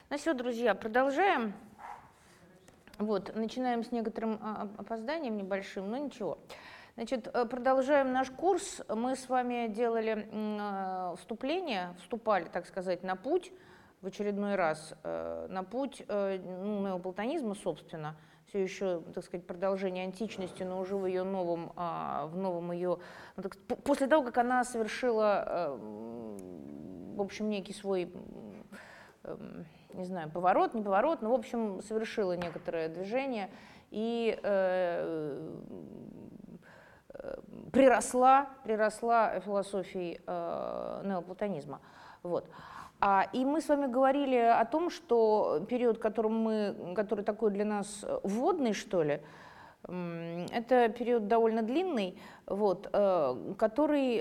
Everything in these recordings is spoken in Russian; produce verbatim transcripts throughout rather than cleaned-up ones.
Ну все, друзья, продолжаем. Вот, начинаем с некоторым опозданием небольшим, но ничего. Значит, продолжаем наш курс. Мы с вами делали вступление, вступали, так сказать, на путь в очередной раз, на путь ну, неоплатонизма, собственно, все еще, так сказать, продолжение античности, но уже в ее новом, в новом ее, ну, так, после того, как она совершила, в общем, некий свой, не знаю, поворот, не поворот, но, в общем, совершила некоторое движение и э, э, приросла, приросла философией э, неоплатонизма. Вот. А, и мы с вами говорили о том, что период, который, мы, который такой для нас вводный, что ли, э, это период довольно длинный, вот, э, который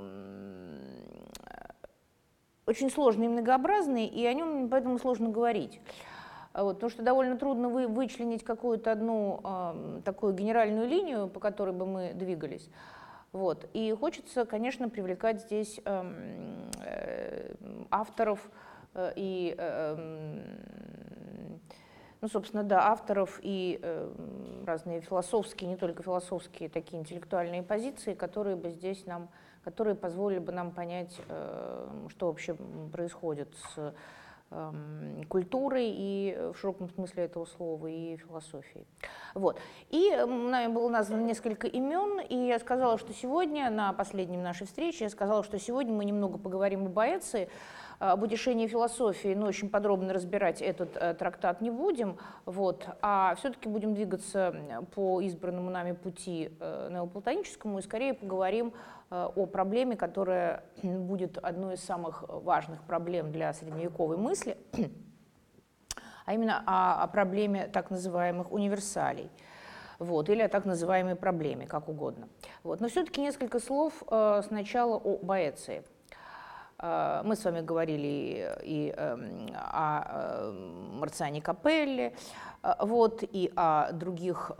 очень сложный и многообразный, и о нем поэтому сложно говорить. Вот, потому что довольно трудно вы, вычленить какую-то одну э, такую генеральную линию, по которой бы мы двигались. Вот. И хочется, конечно, привлекать здесь э, э, авторов э, и, э, ну, собственно, да, авторов и э, разные философские, не только философские, такие интеллектуальные позиции, которые бы здесь нам, которые позволили бы нам понять, э, что вообще происходит с э, культурой и в широком смысле этого слова, и философией. Вот. И нами было названо несколько имен, и я сказала, что сегодня, на последнем нашей встрече, я сказала, что сегодня мы немного поговорим о Боэции, об утешении философии, но очень подробно разбирать этот э, трактат не будем, вот, а все-таки будем двигаться по избранному нами пути э, неоплатоническому и скорее поговорим э, о проблеме, которая будет одной из самых важных проблем для средневековой мысли, а именно о, о проблеме так называемых универсалей. Вот, или о так называемой проблеме, как угодно. Вот. Но все-таки несколько слов э, сначала о Боэции. Мы с вами говорили и о Марциане Капелле, вот, и о других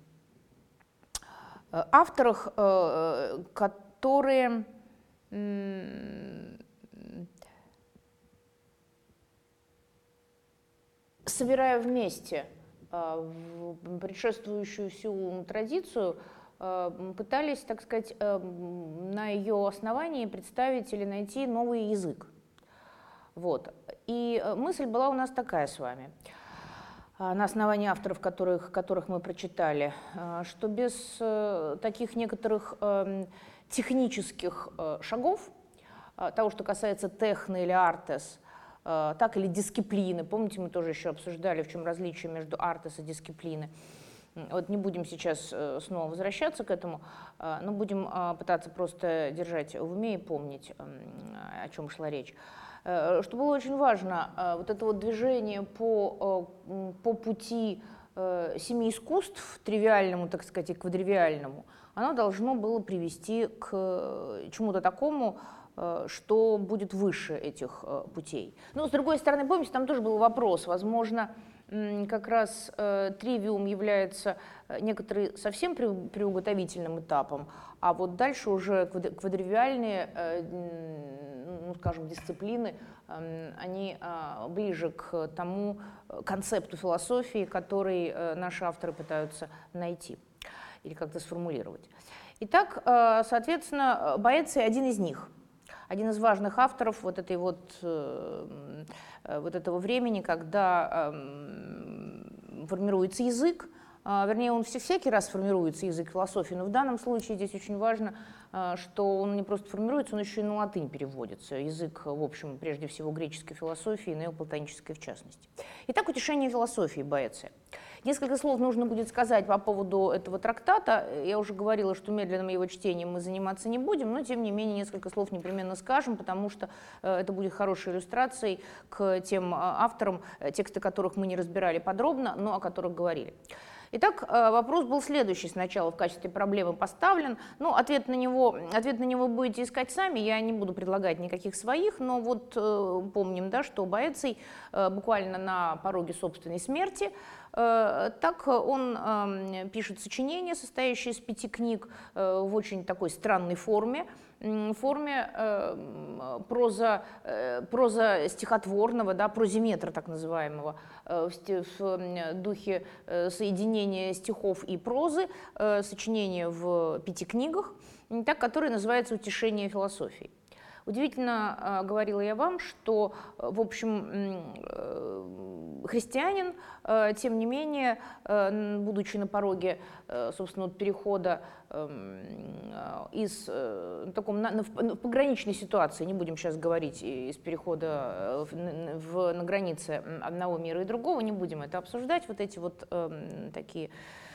авторах, которые собирая вместе предшествующую всю традицию, пытались, так сказать, на ее основании представить или найти новый язык. Вот. И мысль была у нас такая с вами, на основании авторов, которых, которых мы прочитали, что без таких некоторых технических шагов, того, что касается техно или артес, так или дисциплины, помните, мы тоже еще обсуждали, в чем различие между артес и дисциплиной. Вот не будем сейчас снова возвращаться к этому, но будем пытаться просто держать в уме и помнить, о чем шла речь. Что было очень важно, вот это вот движение по, по пути семи искусств, тривиальному, так сказать, и квадривиальному, оно должно было привести к чему-то такому, что будет выше этих путей. Но, с другой стороны, помните, там тоже был вопрос, возможно, как раз э, тривиум является некоторым совсем приуготовительным этапом, а вот дальше уже квадривиальные, э, ну, скажем, дисциплины, э, они э, ближе к тому концепту философии, который э, наши авторы пытаются найти или как-то сформулировать. Итак, э, соответственно, Боэций один из них. Один из важных авторов вот, этой вот, э, вот этого времени, когда э, формируется язык, э, вернее, он всякий раз формируется, язык философии, но в данном случае здесь очень важно, э, что он не просто формируется, он еще и на латынь переводится. Язык, в общем, прежде всего греческой философии, неоплатонической в частности. Итак, утешение философии Боэция. Несколько слов нужно будет сказать по поводу этого трактата. Я уже говорила, что медленным его чтением мы заниматься не будем, но тем не менее несколько слов непременно скажем, потому что это будет хорошей иллюстрацией к тем авторам, тексты которых мы не разбирали подробно, но о которых говорили. Итак, вопрос был следующий сначала в качестве проблемы поставлен. Ну, ответ на него, ответ на него будете искать сами, я не буду предлагать никаких своих, но вот э, помним, да, что Боэций э, буквально на пороге собственной смерти Так он пишет сочинение, состоящее из пяти книг, в очень такой странной форме, в форме проза, проза стихотворного, да, прозиметра так называемого, в духе соединения стихов и прозы, сочинение в пяти книгах, так, которое называется «Утешение философии». Удивительно, говорила я вам, что, в общем, христианин, тем не менее, будучи на пороге, собственно, перехода из таком, на, в пограничной ситуации, не будем сейчас говорить из перехода в, в, на границе одного мира и другого, не будем это обсуждать, вот эти вот такие,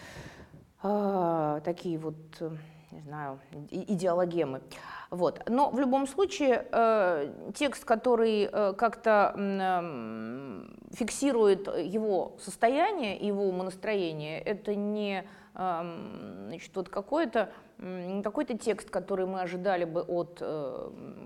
такие вот, не знаю, идеологемы. Вот. Но в любом случае э, текст, который э, как-то э, фиксирует его состояние, его умонастроение, это не э, значит, вот какой-то, э, какой-то текст, который мы ожидали бы от э,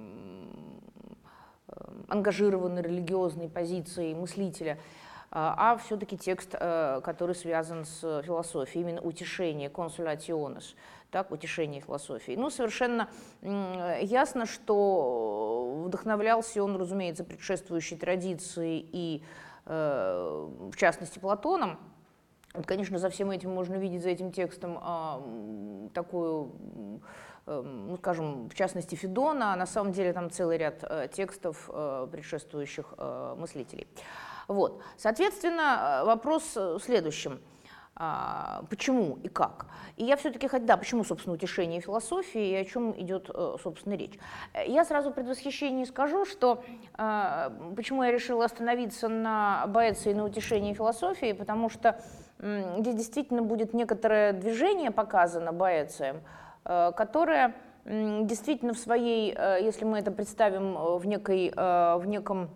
э, ангажированной религиозной позиции мыслителя, а все-таки текст, который связан с философией, именно утешение, consolationes, так, утешение философии. Ну, совершенно ясно, что вдохновлялся он, разумеется, предшествующей традицией и, в частности, Платоном. Вот, конечно, за всем этим можно видеть, за этим текстом, такую, ну, скажем, в частности, Федона, а на самом деле там целый ряд текстов предшествующих мыслителей. Вот. Соответственно, вопрос в следующем. Почему и как? И я все-таки, да, почему, собственно, утешение философии и о чем идет, собственно, речь? Я сразу в предвосхищении скажу, что почему я решила остановиться на Боэции и на утешении философии, потому что здесь действительно будет некоторое движение показано Боэцием, которое действительно в своей, если мы это представим в, некой, в неком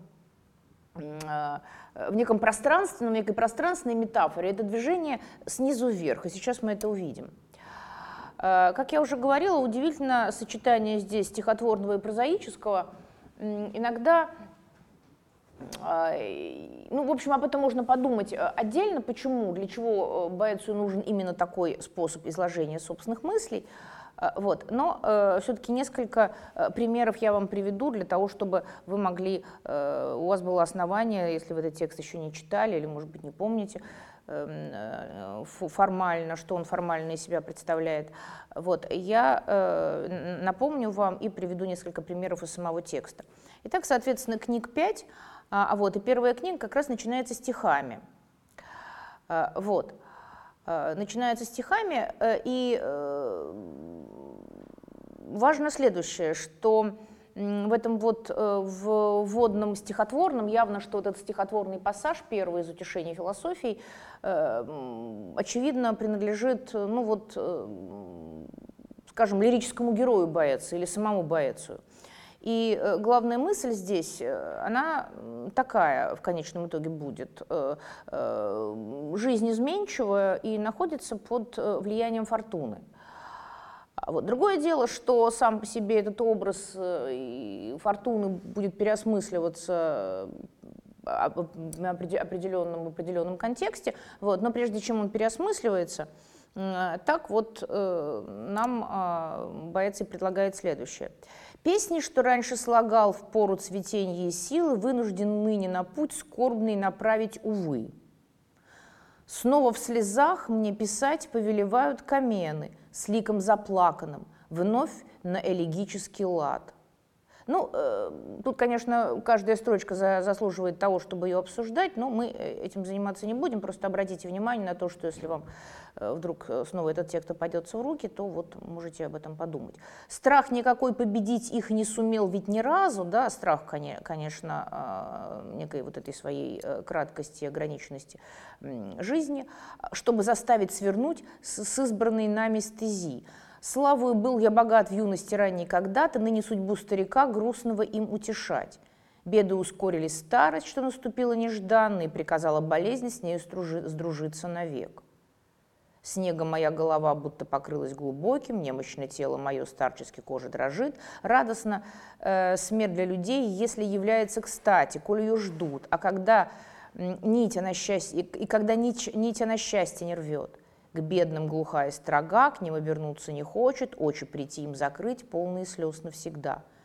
в неком пространственном, некой пространственной метафоре, это движение снизу вверх, и сейчас мы это увидим. Как я уже говорила, удивительно сочетание здесь стихотворного и прозаического. Иногда, ну, в общем, об этом можно подумать отдельно, почему, для чего Боэцию нужен именно такой способ изложения собственных мыслей. Вот. Но э, все-таки несколько э, примеров я вам приведу для того, чтобы вы могли, э, у вас было основание, если вы этот текст еще не читали или, может быть, не помните э, э, формально, что он формально из себя представляет. Вот. Я э, напомню вам и приведу несколько примеров из самого текста. Итак, соответственно, книг пять, а, вот, и первая книга как раз начинается стихами. А, вот. Начинается стихами, и важно следующее, что в этом вот вводном стихотворном, явно, что вот этот стихотворный пассаж, первый из утешений философии, очевидно, принадлежит, ну вот, скажем, лирическому герою Боэции или самому Боэцию. И главная мысль здесь, она такая в конечном итоге будет. Жизнь изменчивая и находится под влиянием фортуны. Вот. Другое дело, что сам по себе этот образ фортуны будет переосмысливаться в определенном, определенном контексте, вот. Но прежде чем он переосмысливается, так вот нам Боэций предлагает следующее. «Песни, что раньше слагал в пору цветенья и силы, вынужден ныне на путь скорбный направить, увы. Снова в слезах мне писать повелевают камены с ликом заплаканным, вновь на элегический лад». Ну, э, тут, конечно, каждая строчка за, заслуживает того, чтобы ее обсуждать, но мы этим заниматься не будем, просто обратите внимание на то, что если вам э, вдруг снова этот текст попадется в руки, то вот можете об этом подумать. Страх никакой победить их не сумел ведь ни разу, да, страх, конечно, э, некой вот этой своей э, краткости, ограниченности э, жизни, чтобы заставить свернуть с, с избранной нами стези. Славою был я богат в юности ранней когда-то, ныне судьбу старика грустного им утешать. Беды ускорили старость, что наступила нежданно, и приказала болезнь с нею сдружиться навек. Снегом моя голова будто покрылась глубоким, немощное тело мое старчески кожа дрожит. Радостно э, смерть для людей, если является кстати, коль ее ждут. А когда нить она счастье, и, и когда нить, нить она счастье не рвет. К бедным глухая строга, к ним обернуться не хочет, очи прийти им закрыть, полные слез навсегда.